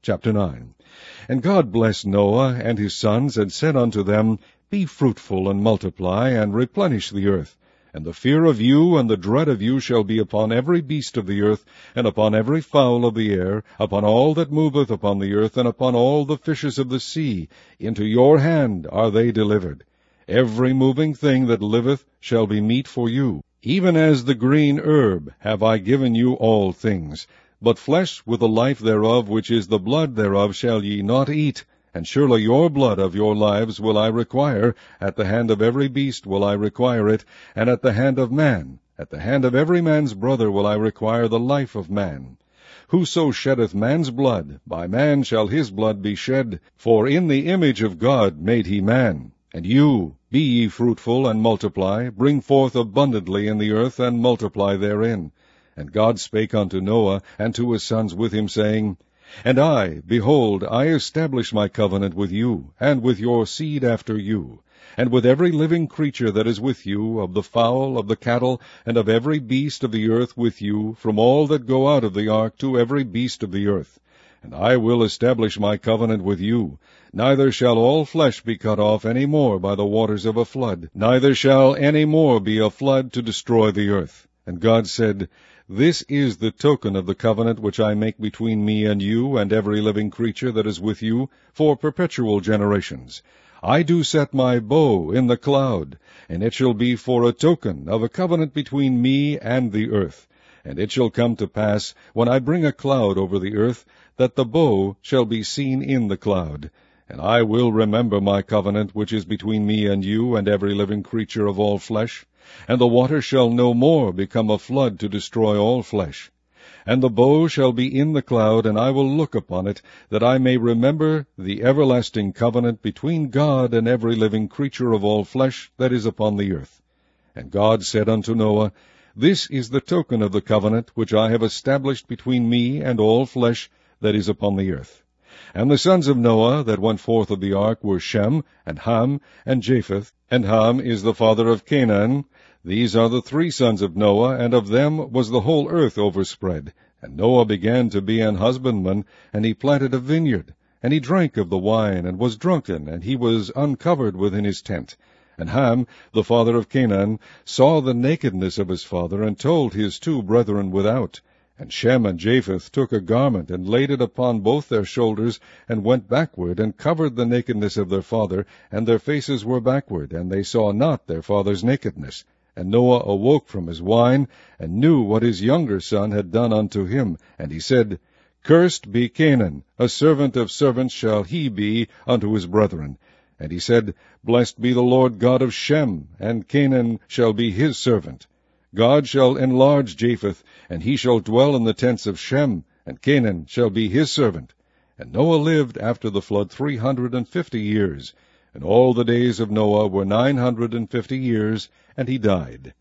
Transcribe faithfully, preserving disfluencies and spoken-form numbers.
Chapter nine. And God blessed Noah and his sons, and said unto them, Be fruitful, and multiply, and replenish the earth. And the fear of you and the dread of you shall be upon every beast of the earth, and upon every fowl of the air, upon all that moveth upon the earth, and upon all the fishes of the sea. Into your hand are they delivered. Every moving thing that liveth shall be meat for you. Even as the green herb have I given you all things. But flesh with the life thereof, which is the blood thereof, shall ye not eat. And surely your blood of your lives will I require. At the hand of every beast will I require it, and at the hand of man, at the hand of every man's brother will I require the life of man. Whoso sheddeth man's blood, by man shall his blood be shed. For in the image of God made he man. And you, be ye fruitful, and multiply, bring forth abundantly in the earth, and multiply therein. And God spake unto Noah, and to his sons with him, saying, And I, behold, I establish my covenant with you, and with your seed after you, and with every living creature that is with you, of the fowl, of the cattle, and of every beast of the earth with you, from all that go out of the ark to every beast of the earth. And I will establish my covenant with you. Neither shall all flesh be cut off any more by the waters of a flood, neither shall any more be a flood to destroy the earth. And God said, This is the token of the covenant which I make between me and you and every living creature that is with you for perpetual generations. I do set my bow in the cloud, and it shall be for a token of a covenant between me and the earth. And it shall come to pass, when I bring a cloud over the earth, that the bow shall be seen in the cloud. And I will remember my covenant which is between me and you and every living creature of all flesh. And the water shall no more become a flood to destroy all flesh. And the bow shall be in the cloud, and I will look upon it, that I may remember the everlasting covenant between God and every living creature of all flesh that is upon the earth. And God said unto Noah, This is the token of the covenant which I have established between me and all flesh that is upon the earth. And the sons of Noah that went forth of the ark were Shem, and Ham, and Japheth. And Ham is the father of Canaan. These are the three sons of Noah, and of them was the whole earth overspread. And Noah began to be an husbandman, and he planted a vineyard. And he drank of the wine, and was drunken, and he was uncovered within his tent. And Ham, the father of Canaan, saw the nakedness of his father, and told his two brethren without. And Shem and Japheth took a garment, and laid it upon both their shoulders, and went backward, and covered the nakedness of their father, and their faces were backward, and they saw not their father's nakedness. And Noah awoke from his wine, and knew what his younger son had done unto him. And he said, Cursed be Canaan, a servant of servants shall he be unto his brethren. And he said, Blessed be the Lord God of Shem, and Canaan shall be his servant. God shall enlarge Japheth, and he shall dwell in the tents of Shem, and Canaan shall be his servant. And Noah lived after the flood three hundred and fifty years. And all the days of Noah were nine hundred and fifty years, and he died.